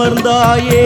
வந்தமர்ந்தாயே.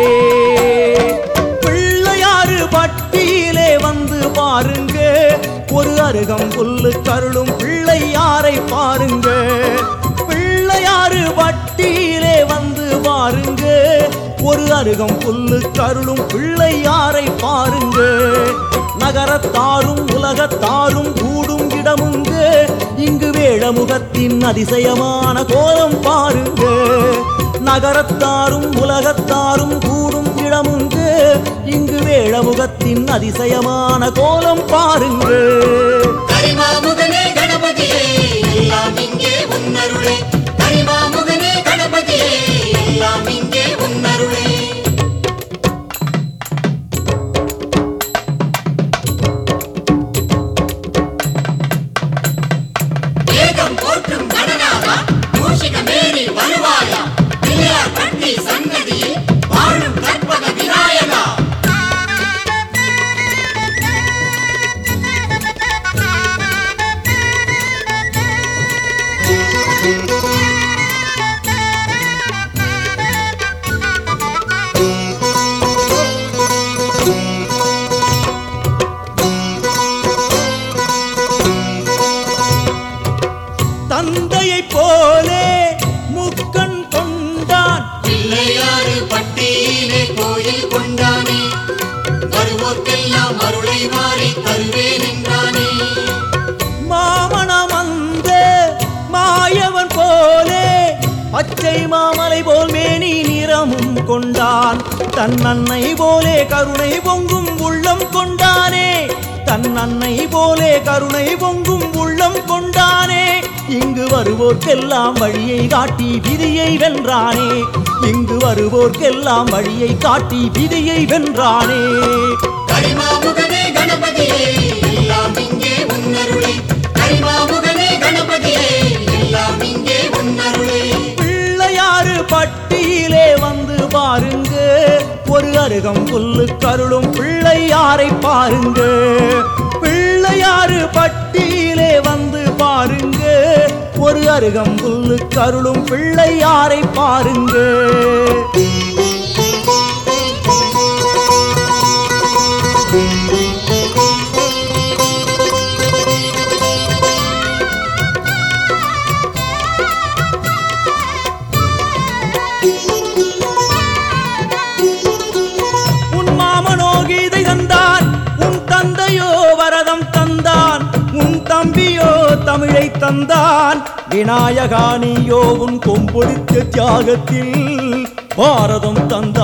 பிள்ளையாறு பட்டியிலே வந்து பாருங்க, ஒரு அருகம் புல்லு கருளும் பிள்ளையாரை பாருங்க. பிள்ளையாறு பட்டியிலே வந்து பாருங்க, ஒரு அருகம் புல்லு கருளும் பிள்ளையாரை பாருங்க. நகரத்தாரும் உலகத்தாரும் கூடும் இடமுங்க, இங்கு வேழமுகத்தின் அதிசயமான கோலம் பாருங்க. நகரத்தாரும் உலகத்தாரும் கூடும் இடமுங்க, இங்கு வேழமுகத்தின் அதிசயமான கோலம் பாருங்க. கரிமாமுகனே கணபதியே எல்லாம் இங்கே உன்னருளே, கரிமாமுகனே கணபதியே எல்லாம் இங்கே உன்னருளே. ஏகம் போற்றும் கணநாதா, மூஷிகமேறி வருவாயா, பிள்ளையார் பட்டி சன்னதியில் வாழும் கற்பக விநாயகா. தந்தையை போலே முக்கண் கொண்டான், பிள்ளையாறு பட்டியிலே கோயில் கொண்டானே, வருவோர்க்கெல்லாம் அருளை மாறி தருவேன் என்றானே. மாமணம் அந்த மாயவன் போலே பச்சை மாமலை போல் மேனி நிறமும் கொண்டான். தன் அன்னை போலே கருணை பொங்கும் உள்ளம் கொண்டானே, தன் அன்னை போலே கருணை பொங்கும் உள்ளம் கொண்டானே. இங்கு வருவோர்க்கெல்லாம் வழியை காட்டி விதியை வென்றானே, இங்கு வருவோர்க்கெல்லாம் வழியை காட்டி விதியை வென்றானே. கரிமாமுகனே கணபதியே எல்லாம் இங்கே உன்னருளே, கரிமாமுகனே கணபதியே எல்லாம் இங்கே உன்னருளே. பிள்ளையாறு பட்டியிலே வந்து பாருங்க, ஒரு அருகம் புல்லு கருளும் பிள்ளையாரை பாருங்க. பிள்ளையாறு பட்டியிலே வந்து பாருங்க, ஒரு அருகம் புல்லு கருளும் பிள்ளையாரை பாருங்க. உன் மாமனோ கீதை தந்தான், உன் தந்தையோ வரதம் தந்தான், உன் தம்பியோ தமிழை தந்தான். விநாயகா நீயோ உன் கொம்பொடுத்த தியாகத்தில் பாரதம்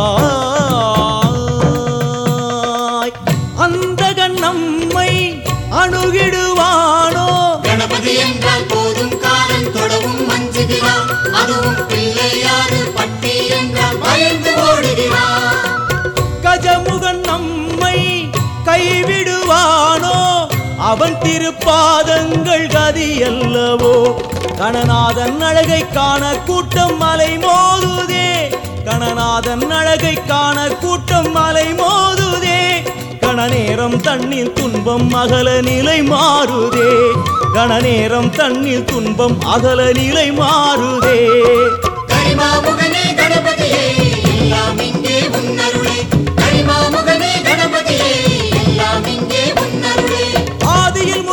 தந்தாய். அந்தகன் நம்மை அணுகிடுவானோ, கணபதி என்றால் போதும் காலன் தொடவும் மஞ்சுகிறான், அதுவும் பிள்ளையாறு பட்டி என்றால் பயந்து ஓடுகிறான். கஜமுகன் நம்மை கைவிடுவானோ, அவன் திருப்பாதங்கள் கதி அல்லவோ. கணநாதன் அழகை காண கூட்டம் மலை மோதுதே, கணநாதன் அழகை காண கூட்டம் மலை மோதுதே. கணநேரம் தண்ணீர் துன்பம் அகல நிலை மாறுதே, கணநேரம் தண்ணீர் துன்பம் அகல நிலை மாறுதே. கரிமாமுகனே கணபதியே எல்லாம் இங்கே உன்னருளே, கரிமாமுகனே கணபதியே எல்லாம் இங்கே உன்னருளே. ஆதியில்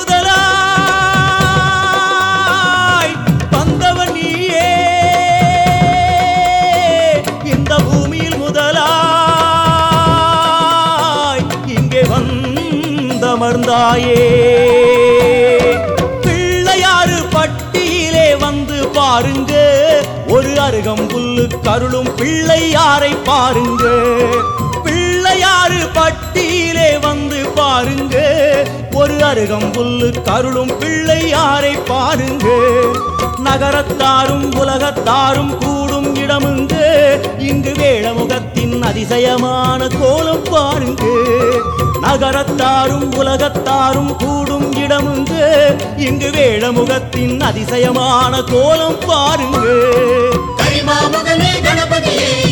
முதலாய் வந்தவன் நீயே, இந்த பூமியில் முதலாய் இங்கே வந்தமர்ந்தாயே. பிள்ளையாறு பட்டியிலே வந்து பாருங்க, ஒரு அருகம் புல்லு கருளும் பிள்ளையாரை பாருங்க. பிள்ளையாறு பட்டியிலே வந்து பாருங்க, ஒரு அருகம் புல்லு கருளும் பிள்ளையாரை பாருங்க. நகரத்தாரும் உலகத்தாரும் கூடும் இடமுங்க, இங்கு வேழமுகத்தின் அதிசயமான கோலம் பாருங்க. நகரத்தாரும் உலகத்தாரும் கூடும் இடமுங்க, இங்கு வேழமுகத்தின் அதிசயமான கோலம் பாருங்க. கரிமாமுகனே கணபதியே